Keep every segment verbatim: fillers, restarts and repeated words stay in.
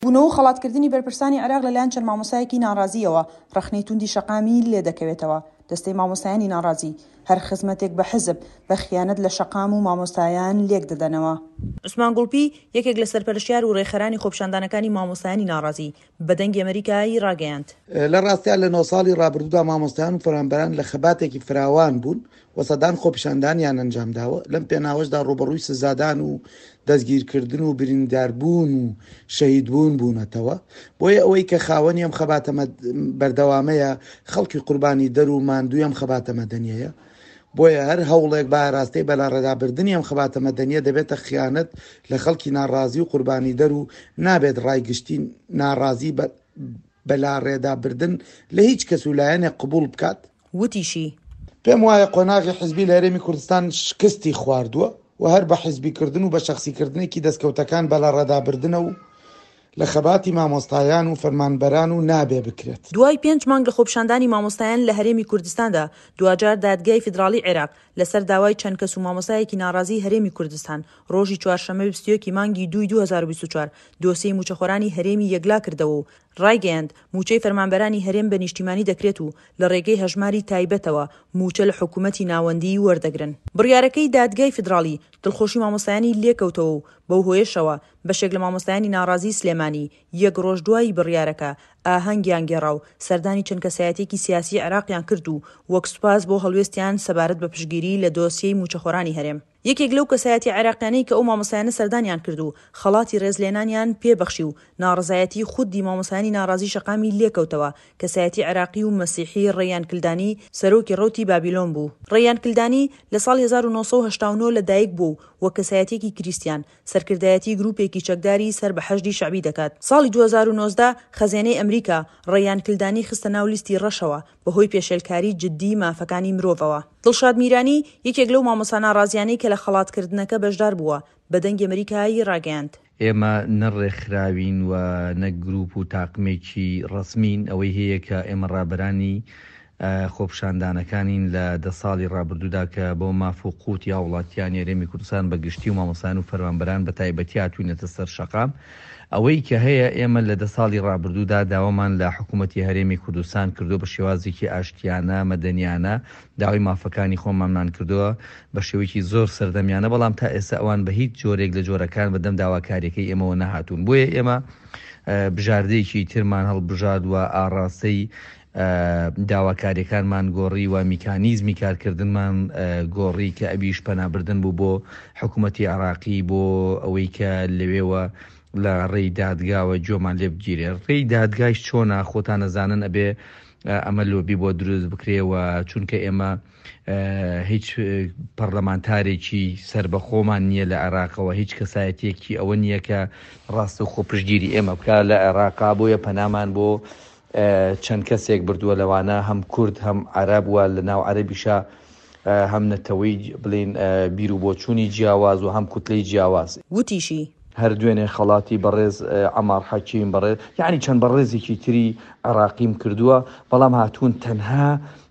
بوونەوە خەڵاتکردنی بەرپرسانی عێراق لەلایەن چەند مامۆستایەکی ناڕازیەوە ڕەخنەی توندی شەقامی لێ دەکەوێتەوە. دەستەی مامۆستایانی ناڕازی هەر خزمەتێک بە حزب بە خیانەت لە شەقام و مامۆستایان لێک دەدەنەوە. عوسمان گوڵپی یەکێک لە سەرپەرشتیار و ڕێخەرانی خۆپیشاندانەکانی مامۆستایانی ناڕازی بە دەنگی ئەمریکایی ڕاگەیاند. لە ڕاستیان لە نۆ ساڵی ڕابردوودا مامۆستایان و فەرمانبەران لە خەباتێکی فراوان بوون و سەدان خۆپیشاندانیان ئەنجامداوە. لەم پێناوەشدا ڕوبەڕووی سزادان و دەستگیرکردن و برینداربوون و شەهیدبوون بوونەتەوە. بۆیە ئەوەی کە خاوەنی ئەم خەباتە بەردەوامەیە خەڵکی قوربانی دەر و ماندووی ئەم خەباتە مەدەنیەیە. بۆیە هەر هەوڵێک با ڕاستەی بەلا ڕێدابردننی ئەم خەباتە مەدەنیە دەبێتە خیانەت لە خەڵکی ناڕازی و قوربانی دەر و نابێت ڕایگشتی ناڕازی بەلا ڕێدابردن لە هیچ کەس و لایەنێک قبول بکات. وتیشی پێم وایە قۆناغی حزبی لە هەرێمی کوردستان شکستی خواردووە و هەر بە حزبیکردن و بە شەخسیکردنێکی دەستکەوتەکان بەلا ڕێدابردنە و لە خەباتی مامۆستایان و فەرمانبەران و نابێ بکرێت. دوای پێنج مانگ لە خۆپیشاندانی مامۆستایان لە هەرێمی کوردستاندا دوجار دادگای فیدراڵی عێراق لەسەر داوای چەند کەس و مامۆستایەکی ناڕازی هەرێمی کوردستان ڕۆژی چوارشەممە بیست و یەک مانگی دوای دوو هەزار و بیست و چوار دۆسیەی موچەخۆرانی هەرێمی یەکلا کردەوە و ڕایگەیاند موچەی فەرمانبەرانی هەرێم بە نیشتیمانی دەکرێت و لە ڕێگەی هەژماری تایبەتەوە موچە لە حکوومەتی ناوەندی وەردەگرن. بڕیارەکەی دادگای فیدراڵی دڵخۆشی مامۆستایانی لێکەوتەوە و بەو هۆیشەوە بەشێک لە مامۆستایانی ناڕازی سلێمانی یەک ڕۆژ دوایی بڕیارەکە ئاهەنگیان گێڕا و سەردانی چەند کەسایەتێکی سیاسی عێراقیان کرد و وەک سوپاس بۆ هەڵوێستیان سەبارەت بە پشتگیری لە دۆسیەی موچەخۆرانی هەرێم. یەکێک لەو کەسایەتی عێراقیانەی کە ئەو مامۆستایانە سەردانیان کرد و خەڵاتی ڕێزلێنانیان پێبەخشی و ناڕزایەتی خودی مامۆستایانی ناڕازی شەقامی لێکەوتەوە کەسایەتی عێراقی و مەسیحی ڕێیان کلدانی سەرۆکی ڕەوتی بابیلۆن بوو. ڕێیان کلدانی لە ساڵی هەزار و نۆ سەد و هەشتا و نۆ لەدایک بوو و کەسایەتێکی کریستیان سەرکردایەتی گروپێکی چەکداری سەر بە حەشدی شەعبی دەکات. ساڵی دوو هەزار و نۆزدە خەزانەی ئەمریکا ڕێیان کلدانی خستە ناو لیستی ڕەشەوە بەهۆی پێشێلکاری جددی مافەکانی مرۆڤەوە. دڵشاد میرانی یەکێک لەو مامۆستا ناڕازیانەی کە لە خەڵاتکردنەکە بەشدار بووە بە دەنگی ئەمریکایی ڕاگەیاند. ئێمە نەڕێکخراوین و نەک گروپ و تاقمێکی ڕسمین ئەوەی هەیە کە ئێمە ڕابەرانی خۆپیشاندانەکانین لە دە ساڵی ڕابردوودا کە بۆ مافوقوت یا وڵاتیان هەرێمی کوردستان بە گشتی و مامۆستایان و فەرمانبەران بە تایبەتی هاتووینەتە سەر شەقام. ئەوەی کە هەیە ئێمە لە دە ساڵی ڕابردوودا داوامان لە حکوومەتی هەرێمی کوردستان کردو بە شێوازێکی ئاشتیانە مەدەنیانە داوای مافەکانی خۆمانمان کردووە بە شێوەیەکی زۆر سەردەمیانە، بەڵام تا ئێستا ئەوان بە هیچ جۆرێک لە جۆرەکان بەدەم داواکاریەکەی ئێمەوە نەهاتوون. بۆیە ئێمە بژاردەیەکی ترمان هەڵبژاد و ئاڕاستەی داواکاریەکانمان گۆڕی و میکانیزمی کارکردنمان گۆڕی کە ئەبیش پەنابردن بوو بۆ حکوومەتی عێراقی بۆ ئەوەی کە لەوێوە لە ڕێی دادگاوە جۆمان لێ بگیرێ. ڕێی دادگایش چۆنە خۆتان نەزانن ئەبێ ئەمە لۆبی بۆ دروست بکرێەوە، چونکە ئێمە هیچ پەرلەمانتارێکی سربەخۆمان نییە لە عێراقەوە، هیچ کەسایەتێکی ئەوە نییە کە ڕاستە خۆپشتگیری ئێمە بکە لە عێراقا. بۆیە پەنامان بۆ چەند کەسێک بردووە لەوانە هەم کورد هەم عەرەب وە لە ناو عەرەبیشە هەم نەتەوەی بڵین بیر و بۆچوونی جیاواز و هەم کوتلەی جیاواز. وتیشی هەر دوێنێ خەڵاتی بەڕێز عەمار حەکیم بەڕێز یعنی چەند بەڕێزێکی تری عێراقیم کردووە، بەڵام هاتوون تەنها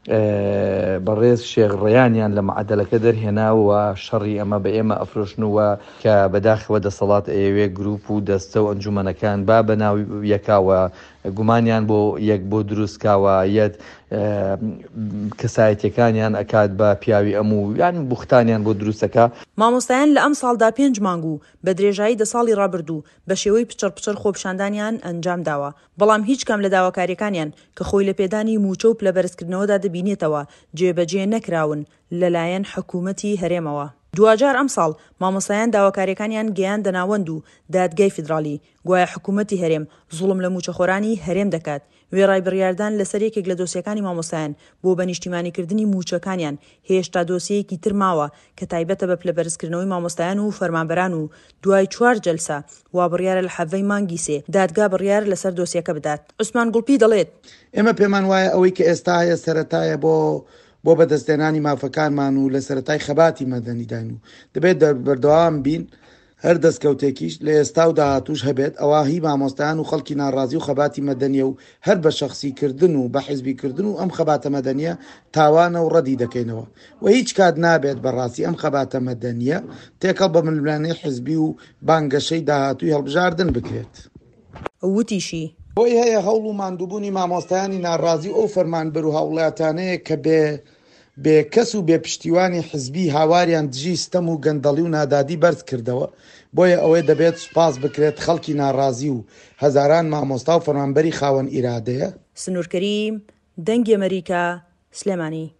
بەڕێز شێخ ڕێیانیان لە معادلەکە دەرهێناوە شەڕی ئەمە بە ئێمە ئەفرۆشنەوە کە بەداخەوە دەسەڵات ئەوێ گروپ و دەستە و ئەنجومەنەکان با بە ناو یەکاوە گومانیان بۆ یەک بۆ دروستکاوە یەت کەسایەتەکانیان ئەکات بە پیاوی ئەموو یان بوختانیان بۆ دروستەکە. مامۆستایان لە ئەم ساڵدا پێنج مانگ و بە درێژایی دە ساڵی ڕابردوو بە شێوەی پچڕ پچڕ خۆپیشاندانیان ئەنجام داوە، بەڵام هیچ کام لە داواکاریەکانیان کە خۆی لە پێدانی موچە و پلەبەرزکردنەوەدا دەبینێتەوە جێبەجێ نەکراون لەلایەن حکوومەتی هەرێمەوە. دوجار ئەم ساڵ مامۆستایان داواکاریەکانیان گەیان دەناوەند و دادگای فیدراڵی گوایە حکوومەتی هەرێم زوڵم لە موچەخۆرانی هەرێم دەکات. وێڕای بڕیاردان لەسەر یەکێک لە دۆسیەکانی مامۆستایان بۆ بە نیشتیمانیکردنی موچەکانیان هێشتا دۆسیەیەکی تر ماوە کە تایبەتە بە پلەبەرزکردنەوەی مامۆستایان و فەرمانبەران و دوای چوار جەلسە وا بڕیارە لە حەڤەی مانگی سێ دادگا بڕیار لەسەر دۆسیەکە بدات. عوسمان گوڵپی دەڵێت ئێمە پێمان وایە ئەوەی کە ئێستا هەیە سەرەتایە بۆ بۆ بەدەستێنانی مافەکانمان و لە سەرەتای خەباتی مەدەنیدان و دەبێت بەردەوام بین هەر دەستکەوتێکیش لە ئێستا و داهاتوش هەبێت ئەوە هی مامۆستایان و خەڵکی ناڕازی و خەباتی مەدەنیە و هەر بە شەخسیکردن و بە حیزبیکردن و ئەم خەباتە مەدەنیە تاوانە و ڕەدی دەکەینەوە و هیچ کات نابێت بەڕاستی ئەم خەباتە مەدەنیە تێکەڵ بە ململانەی حیزبی و بانگەشەی داهاتووی هەڵبژاردن بکرێت. وتیشی بۆی هەیە هەوڵ و ماندووبوونی مامۆستایانی ناڕازی ئەو فەرمانبەر و هاوڵاتانەیە کە بێ بێ کەس و بێ پشتیوانی حزبی هاواریان دژی ستەم و گەندەڵی و نادادی بەرز کردەوە. بۆیە ئەوەی دەبێت سوپاس بکرێت خەڵکی ناڕازی و هەزاران مامۆستا و فەرمانبەری خاوەن ئیرادەیە. سنوورکەریم دەنگی ئەمریکا سلێمانی.